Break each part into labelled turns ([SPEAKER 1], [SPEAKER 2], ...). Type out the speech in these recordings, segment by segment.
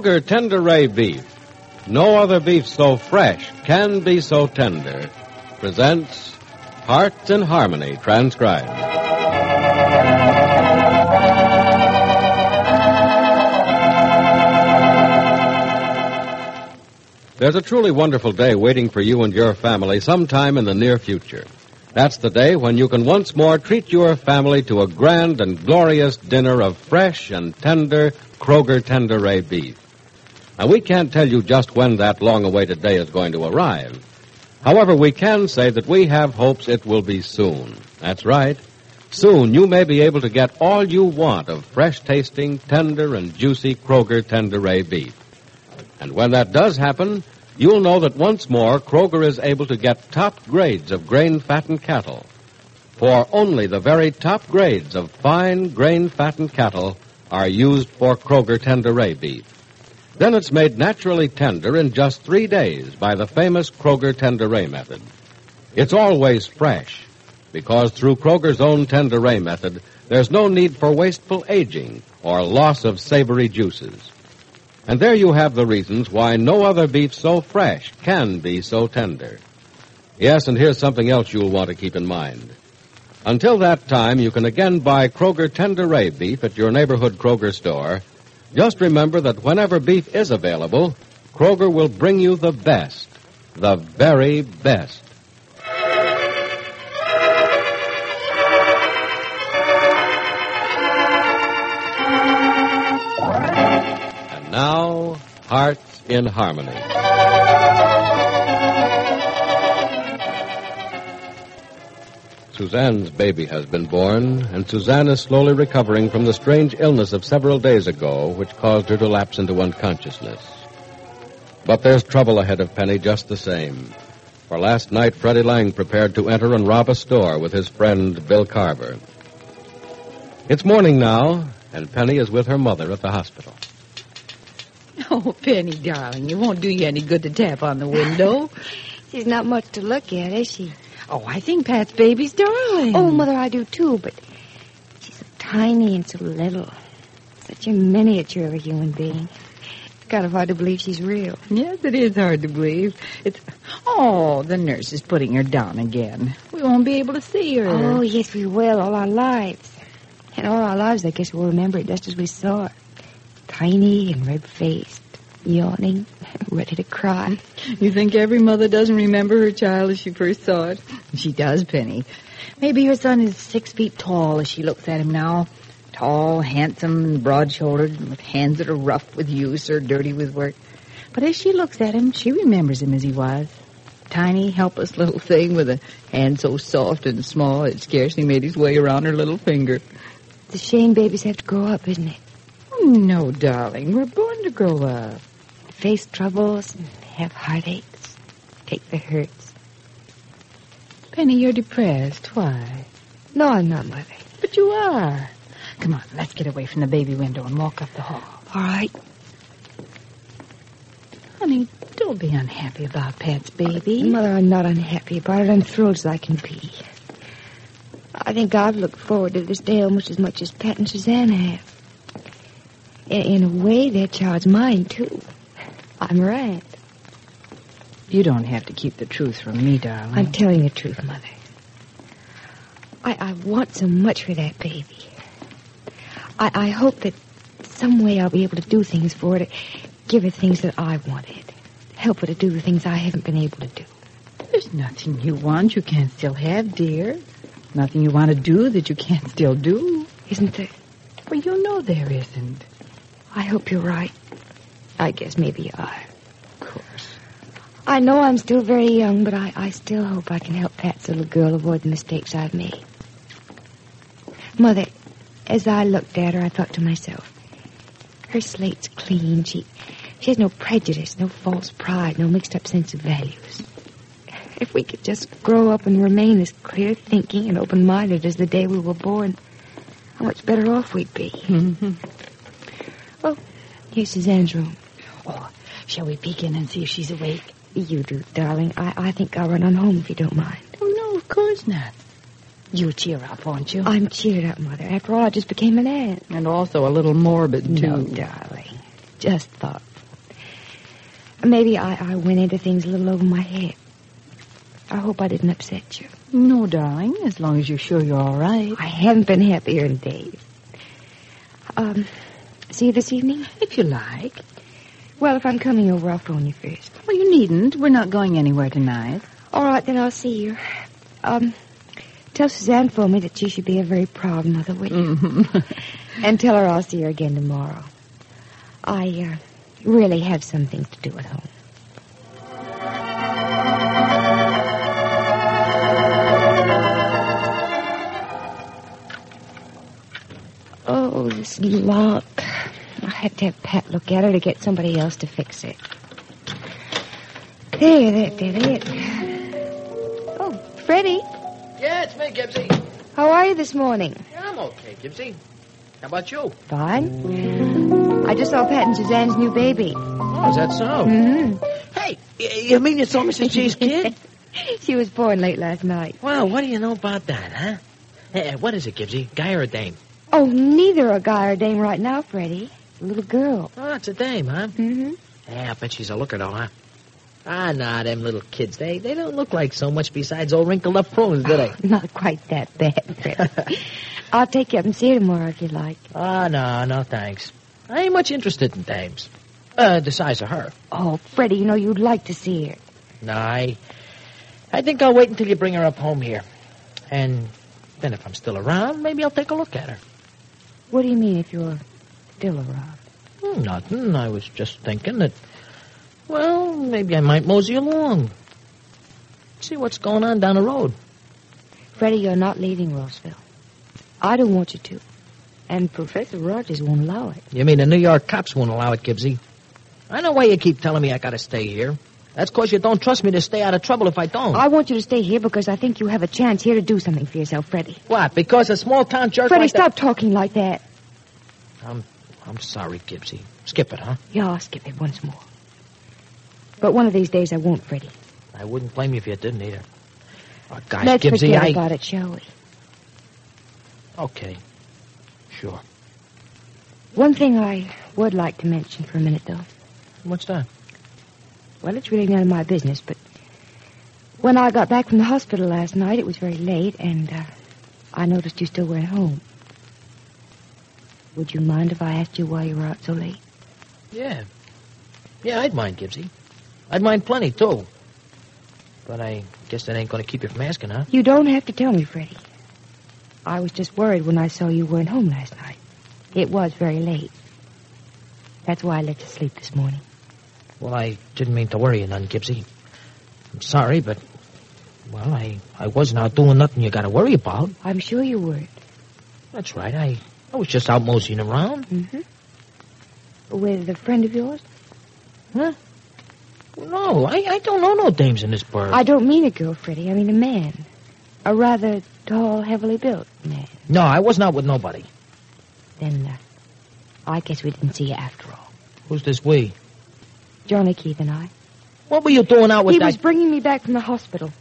[SPEAKER 1] Kroger Tenderay beef, no other beef so fresh can be so tender, presents Hearts in Harmony, transcribed. There's a truly wonderful day waiting for you and your family sometime in the near future. That's the day when you can once more treat your family to a grand and glorious dinner of fresh and tender Kroger Tenderay beef. Now, we can't tell you just when that long-awaited day is going to arrive. However, we can say that we have hopes it will be soon. That's right. Soon you may be able to get all you want of fresh-tasting, tender, and juicy Kroger Tenderay beef. And when that does happen, you'll know that once more Kroger is able to get top grades of grain-fattened cattle. For only the very top grades of fine grain-fattened cattle are used for Kroger Tenderay beef. Then it's made naturally tender in just 3 days by the famous Kroger Tenderay method. It's always fresh, because through Kroger's own Tenderay method, there's no need for wasteful aging or loss of savory juices. And there you have the reasons why no other beef so fresh can be so tender. Yes, and here's something else you'll want to keep in mind. Until that time, you can again buy Kroger Tenderay beef at your neighborhood Kroger store. Just remember that whenever beef is available, Kroger will bring you the best, the very best. And now, Hearts in Harmony. Suzanne's baby has been born, and Suzanne is slowly recovering from the strange illness of several days ago, which caused her to lapse into unconsciousness. But there's trouble ahead of Penny just the same. For last night, Freddie Lang prepared to enter and rob a store with his friend Bill Carver. It's morning now, and Penny is with her mother at the hospital.
[SPEAKER 2] Oh, Penny, darling, it won't do you any good to tap on the window.
[SPEAKER 3] She's not much to look at, is she?
[SPEAKER 2] Oh, I think Pat's baby's darling.
[SPEAKER 3] Oh, Mother, I do too, but she's so tiny and so little. Such a miniature of a human being. It's kind of hard to believe she's real.
[SPEAKER 2] Yes, it is hard to believe. Oh, the nurse is putting her down again. We won't be able to see her.
[SPEAKER 3] Oh, yes, we will, all our lives. And all our lives, I guess we'll remember it just as we saw her. Tiny and red-faced, yawning, ready to cry.
[SPEAKER 2] You think every mother doesn't remember her child as she first saw it? She does, Penny. Maybe her son is 6 feet tall as she looks at him now. Tall, handsome, and broad-shouldered, with hands that are rough with use or dirty with work. But as she looks at him, she remembers him as he was. Tiny, helpless little thing with a hand so soft and small it scarcely made his way around her little finger.
[SPEAKER 3] It's a shame babies have to grow up, isn't it?
[SPEAKER 2] No, darling. We're born to grow up.
[SPEAKER 3] Face troubles and have heartaches. Take the hurts.
[SPEAKER 2] Penny, you're depressed. Why?
[SPEAKER 3] No, I'm not, Mother.
[SPEAKER 2] But you are. Come on, let's get away from the baby window and walk up the hall.
[SPEAKER 3] All right.
[SPEAKER 2] Honey, don't be unhappy about Pat's baby.
[SPEAKER 3] Mother, I'm not unhappy about it. I'm thrilled as I can be. I think I've looked forward to this day almost as much as Pat and Suzanne have. In a way, their child's mine, too. I'm right.
[SPEAKER 2] You don't have to keep the truth from me, darling.
[SPEAKER 3] I'm telling the truth, Mother. I want so much for that baby. I hope that some way I'll be able to do things for her, to give her things that I wanted. Help her to do the things I haven't been able to do.
[SPEAKER 2] There's nothing you want you can't still have, dear. Nothing you want to do that you can't still do.
[SPEAKER 3] Isn't there?
[SPEAKER 2] Well, you know there isn't.
[SPEAKER 3] I hope you're right. I guess maybe you are.
[SPEAKER 2] Of course.
[SPEAKER 3] I know I'm still very young, but I still hope I can help Pat's little girl avoid the mistakes I've made. Mother, as I looked at her, I thought to myself, her slate's clean. She has no prejudice, no false pride, no mixed-up sense of values. If we could just grow up and remain as clear-thinking and open-minded as the day we were born, how much better off we'd be.
[SPEAKER 2] Mm-hmm.
[SPEAKER 3] Oh, here's Suzanne's room.
[SPEAKER 2] Oh, shall we peek in and see if she's awake?
[SPEAKER 3] You do, darling. I think I'll run on home if you don't mind.
[SPEAKER 2] Oh, no, of course not. You'll cheer up, won't you?
[SPEAKER 3] I'm cheered up, Mother. After all, I just became an aunt.
[SPEAKER 2] And also a little morbid, too.
[SPEAKER 3] No, darling. Just thoughtful. Maybe I went into things a little over my head. I hope I didn't upset you.
[SPEAKER 2] No, darling, as long as you're sure you're all right.
[SPEAKER 3] I haven't been happier in days. See you this evening?
[SPEAKER 2] If you like.
[SPEAKER 3] Well, if I'm coming over, I'll phone you first.
[SPEAKER 2] Well, you needn't. We're not going anywhere tonight.
[SPEAKER 3] All right, then I'll see you. Tell Suzanne for me that she should be a very proud mother, will you?
[SPEAKER 2] Mm-hmm.
[SPEAKER 3] And tell her I'll see her again tomorrow. I really have some things to do at home. Oh, this lock. I had to have Pat look at her to get somebody else to fix it. There, that did it. Oh, Freddie.
[SPEAKER 4] Yeah, it's me, Gibbsy.
[SPEAKER 3] How are you this morning?
[SPEAKER 4] Yeah, I'm okay, Gibbsy. How about you?
[SPEAKER 3] Fine. I just saw Pat and Suzanne's new baby.
[SPEAKER 4] Oh, is that so?
[SPEAKER 3] Mm-hmm.
[SPEAKER 4] Hey, you mean you saw Mrs. G's kid?
[SPEAKER 3] She was born late last night.
[SPEAKER 4] Well, what do you know about that, huh? Hey, what is it, Gibbsy? Guy or a dame?
[SPEAKER 3] Oh, neither a guy or dame right now, Freddie. A little girl.
[SPEAKER 4] Oh, it's a dame, huh?
[SPEAKER 3] Mm-hmm.
[SPEAKER 4] Yeah, I bet she's a looker, though, huh? Ah, nah, them little kids, they don't look like so much besides old wrinkled-up prunes, do they?
[SPEAKER 3] Not quite that bad, Freddie. I'll take you up and see her tomorrow if you like.
[SPEAKER 4] Ah, no, thanks. I ain't much interested in dames. The size of her.
[SPEAKER 3] Oh, Freddie, you know you'd like to see her.
[SPEAKER 4] No, I think I'll wait until you bring her up home here. And then if I'm still around, maybe I'll take a look at her.
[SPEAKER 3] What do you mean if you're still around?
[SPEAKER 4] Nothing. I was just thinking that, well, maybe I might mosey along. See what's going on down the road.
[SPEAKER 3] Freddie, you're not leaving Roseville. I don't want you to. And Professor Rogers won't allow it.
[SPEAKER 4] You mean the New York cops won't allow it, Gibbsy? I know why you keep telling me I gotta stay here. That's because you don't trust me to stay out of trouble if I don't.
[SPEAKER 3] I want you to stay here because I think you have a chance here to do something for yourself, Freddie.
[SPEAKER 4] What, because a small-town jerk
[SPEAKER 3] Freddie,
[SPEAKER 4] like
[SPEAKER 3] stop talking like that.
[SPEAKER 4] I'm sorry, Gibbsy. Skip it, huh?
[SPEAKER 3] Yeah, I'll skip it once more. But one of these days I won't, Freddie.
[SPEAKER 4] I wouldn't blame you if you didn't either. Oh, gosh,
[SPEAKER 3] Let's
[SPEAKER 4] Gibbsy,
[SPEAKER 3] forget about it, shall we?
[SPEAKER 4] Okay. Sure.
[SPEAKER 3] One thing I would like to mention for a minute, though.
[SPEAKER 4] What's that?
[SPEAKER 3] Well, it's really none of my business, but when I got back from the hospital last night, it was very late, and I noticed you still weren't home. Would you mind if I asked you why you were out so late?
[SPEAKER 4] Yeah. Yeah, I'd mind, Gibbsy. I'd mind plenty, too. But I guess that ain't going to keep you from asking, huh?
[SPEAKER 3] You don't have to tell me, Freddie. I was just worried when I saw you weren't home last night. It was very late. That's why I let you sleep this morning.
[SPEAKER 4] Well, I didn't mean to worry you none, Gibbsy. I'm sorry, but, well, I wasn't out doing nothing you got to worry about.
[SPEAKER 3] I'm sure you weren't.
[SPEAKER 4] That's right. I was just out moseying around.
[SPEAKER 3] Mm-hmm. With a friend of yours?
[SPEAKER 4] Huh? No, I don't know no dames in this burg.
[SPEAKER 3] I don't mean a girl, Freddie. I mean a man. A rather tall, heavily built man.
[SPEAKER 4] No, I wasn't out with nobody.
[SPEAKER 3] Then, I guess we didn't see you after all.
[SPEAKER 4] Who's this we?
[SPEAKER 3] Johnny Keith and I.
[SPEAKER 4] What were you doing out with
[SPEAKER 3] He
[SPEAKER 4] that?
[SPEAKER 3] was bringing me back from the hospital.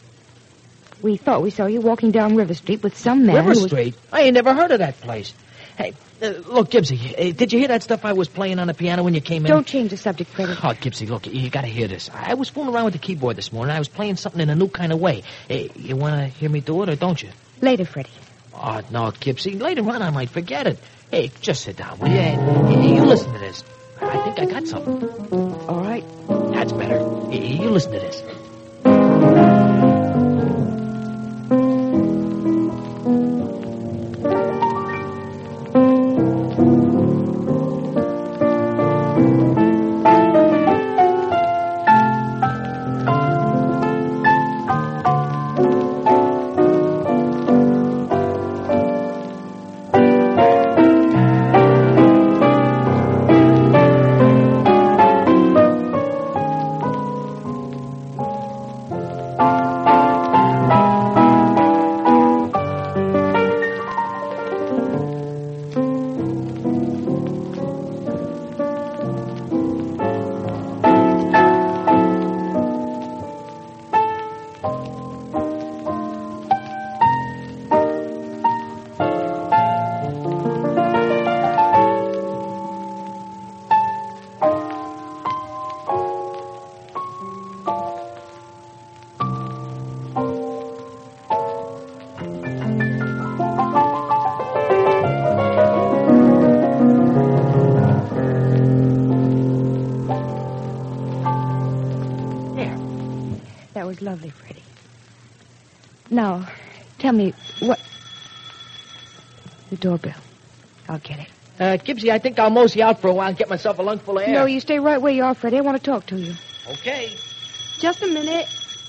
[SPEAKER 3] We thought we saw you walking down River Street with some man
[SPEAKER 4] River
[SPEAKER 3] who was...
[SPEAKER 4] Street? I ain't never heard of that place. Hey, look, Gibbsy, did you hear that stuff I was playing on the piano when you came in?
[SPEAKER 3] Don't change the subject, Freddie.
[SPEAKER 4] Oh, Gibbsy, look, you gotta hear this. I was fooling around with the keyboard this morning. I was playing something in a new kind of way. You wanna hear me do it, or don't you?
[SPEAKER 3] Later, Freddie.
[SPEAKER 4] Oh, no, Gibbsy. Later on, I might forget it. Hey, just sit down, will you? You listen to this. I think I got something.
[SPEAKER 3] All right.
[SPEAKER 4] That's better. You listen to this.
[SPEAKER 3] was lovely, Freddie. Now, tell me, what... The doorbell. I'll get it.
[SPEAKER 4] Gibbsy, I think I'll mosey out for a while and get myself a lungful of air.
[SPEAKER 3] No, you stay right where you are, Freddie. I want to talk to you.
[SPEAKER 4] Okay.
[SPEAKER 3] Just a minute.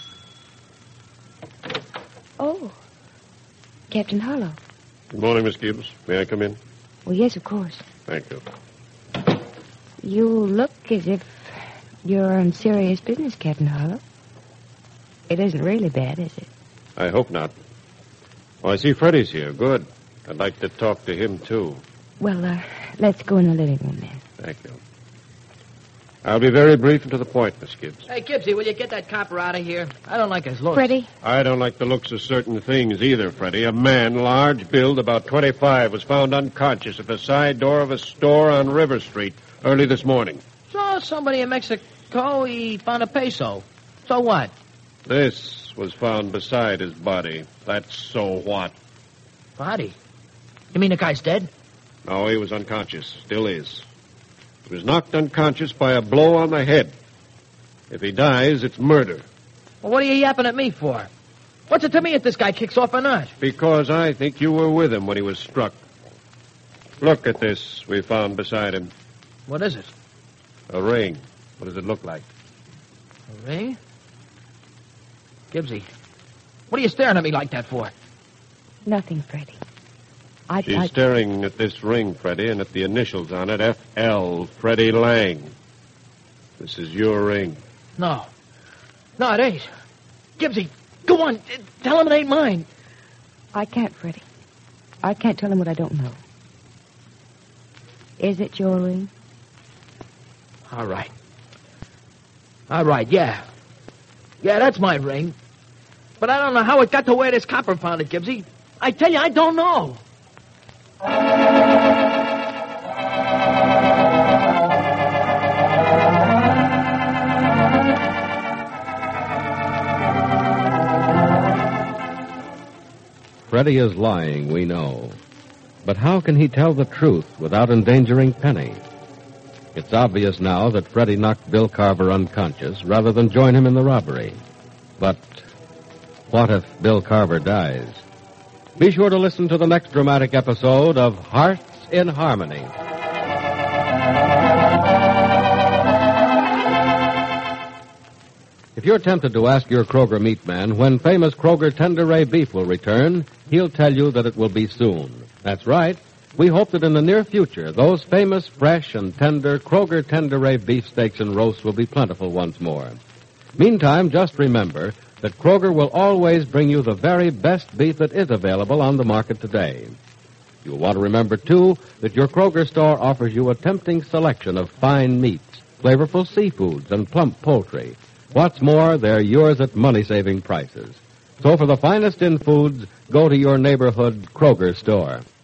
[SPEAKER 3] Oh. Captain Harlow.
[SPEAKER 5] Good morning, Miss Gibbs. May I come in?
[SPEAKER 3] Well, yes, of course.
[SPEAKER 5] Thank you.
[SPEAKER 3] You look as if you're on serious business, Captain Harlow. It isn't really bad, is it?
[SPEAKER 5] I hope not. Oh, I see Freddie's here. Good. I'd like to talk to him, too.
[SPEAKER 3] Well, let's go in the living room, then.
[SPEAKER 5] Thank you. I'll be very brief and to the point, Miss Gibbs.
[SPEAKER 4] Hey, Gibbsy, will you get that copper out of here? I don't like his looks.
[SPEAKER 3] Freddie?
[SPEAKER 5] I don't like the looks of certain things either, Freddie. A man, large build, about 25, was found unconscious at the side door of a store on River Street early this morning.
[SPEAKER 4] So somebody in Mexico, he found a peso. So what?
[SPEAKER 5] This was found beside his body. That's so what?
[SPEAKER 4] Body? You mean the guy's dead?
[SPEAKER 5] No, he was unconscious. Still is. He was knocked unconscious by a blow on the head. If he dies, it's murder.
[SPEAKER 4] Well, what are you yapping at me for? What's it to me if this guy kicks off or not?
[SPEAKER 5] Because I think you were with him when he was struck. Look at this we found beside him.
[SPEAKER 4] What is it?
[SPEAKER 5] A ring. What does it look like?
[SPEAKER 4] A ring? Gibbsy, what are you staring at me like that for?
[SPEAKER 3] Nothing, Freddie.
[SPEAKER 5] She's staring at this ring, Freddie, and at the initials on it, F.L., Freddie Lang. This is your ring.
[SPEAKER 4] No. No, it ain't. Gibbsy, go on. Tell him it ain't mine.
[SPEAKER 3] I can't, Freddie. I can't tell him what I don't know. Is it your ring?
[SPEAKER 4] All right. All right, yeah. Yeah, that's my ring. But I don't know how it got to where this copper found it, Gibbsy. I tell you, I don't know.
[SPEAKER 1] Freddie is lying, we know. But how can he tell the truth without endangering Penny? It's obvious now that Freddie knocked Bill Carver unconscious rather than join him in the robbery. But what if Bill Carver dies? Be sure to listen to the next dramatic episode of Hearts in Harmony. If you're tempted to ask your Kroger meat man when famous Kroger Tender Ray beef will return, he'll tell you that it will be soon. That's right. We hope that in the near future, those famous, fresh, and tender Kroger Tender Ray beefsteaks and roasts will be plentiful once more. Meantime, just remember that Kroger will always bring you the very best beef that is available on the market today. You'll want to remember, too, that your Kroger store offers you a tempting selection of fine meats, flavorful seafoods, and plump poultry. What's more, they're yours at money-saving prices. So for the finest in foods, go to your neighborhood Kroger store.